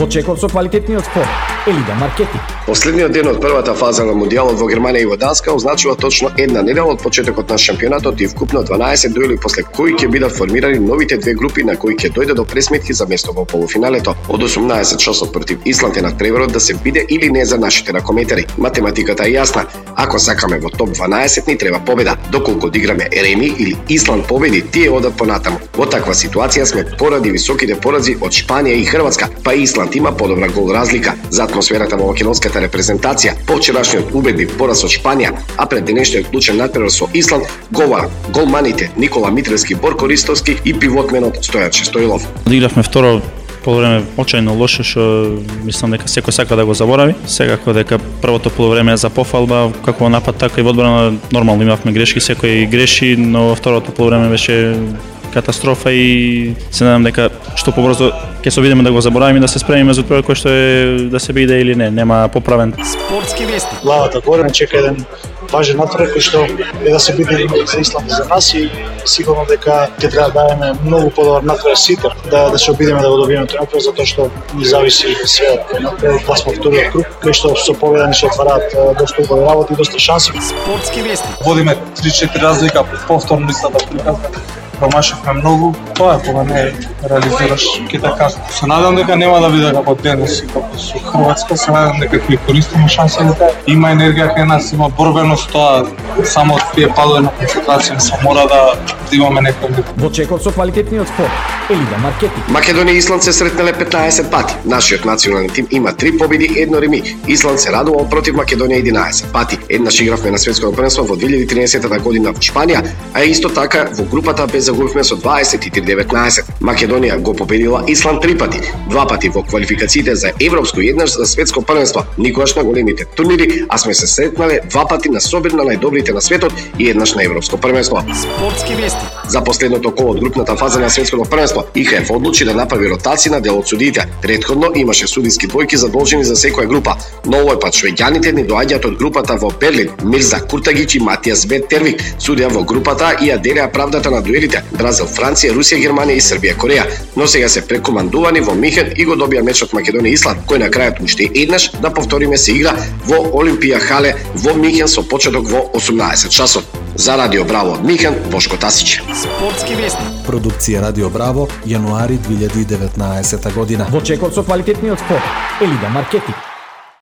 Во чекор со квалитетниот спорт, Елида Маркетинг. Последниот ден од првата фаза на мундијалот во Германија и во Данска означува точно една недела од почетокот на шампионатот и вкупно 12 дуели после кои ќе бидат формирани новите две групи на кои ќе дојде до пресметки за место во полуфиналето. Од 18 часот против Исланд е надпреварот да се биде или не за нашите ракометари. Математиката е јасна. Ако сакаме во топ 12 ни треба победа. Доколку одиграме реми или Исланд победи, тие одат понатаму. Во таква ситуација сме поради високите порази од Шпанија и Хрватска, па Исланд има подобра гол разлика. За атмосферата во македонската репрезентација, повчерашниот убедлив пораз од Шпанија, а пред денешниот клучен надпревар со Исланд, говорат голманите Никола Митревски, Борко Ристовски и пивотменот Стојаче Стоилов. Одигравме второ полувреме очајно лошо, што мислам дека секој сака да го заборави. Секако дека првото полувреме е за пофалба, како во напад, така и во одбрана. Нормално имавме грешки, секој греши, но во второто полувреме беше катастрофа и се надам дека што побрзо ќе се обидеме да го заборавиме и да се спремиме за тоа кој што е да се биде или не, нема поправен. Спортски вести. Главата горе чека еден важен натпревар кој што е да се биде за Исланд и за нас и сигурно дека ќе треба да дадеме многу подобар натпревар сите, да се обидеме да го добиеме тој натпревар затоа што ни зависи све од натпревар, да сме вториот круг, кој што со победа ни се отвараат доста убави работи и доста шанси. Спортски вести. Водиме 3-4 разлика, повторно листата приказна. Промашавме многу, тоа е кога не реализираш, ќе така. Се надам дека нема да биде како денес и како со Хрватска, се надам дека ќе користиме шансите. Има енергија кај нас, има борбеност, тоа само од тие падови на концентрација се мора да имаме некој. Во чекор со квалитетниот спорт, Елида Маркетинг. Македонија и Исланд се сретнале 15 пати. Нашиот национален тим има 3 победи, 1 реми. Исланд се радувал против Македонија 11 пати. Еднаш игравме на светското првенство во 2013 година во Шпанија, а исто така во групата без загубивме со 23-19. Македонија го победила Исланд 3 пати, 2 пати во квалификациите за европско и еднаш за светско првенство. Никогаш на големите турнири, а сме се сретнале 2 пати на собир на најдобрите на светот и еднаш на европско првенство. Спортски вести. За последното коло од групната фаза на светското првенство, ИХФ одлучи да направи ротација на дел од судиите. Претходно имаше судиски двојки задолжени за секоја група, но овој пат швеѓаните ни доаѓаат од групата во Берлин. Мирза Куртагич и Матијас Бет Тервик судија во групата и ја делеа правдата на дуелите Бразил, Франција, Русија, Германија и Србија, Кореја, но сега се прекомандувани во Михен и го добија мечот Македонија и Исланд, кој на крајот уште еднаш, да повториме, се игра во Олимпија хале во Михен со почеток во 18 часот. За Радио Браво од Михен, Бошко Тасич. Спортски вести. Продукција Радио Браво, јануари 2019 година. Во чекор со квалитетниот спорт, Елида Маркетинг.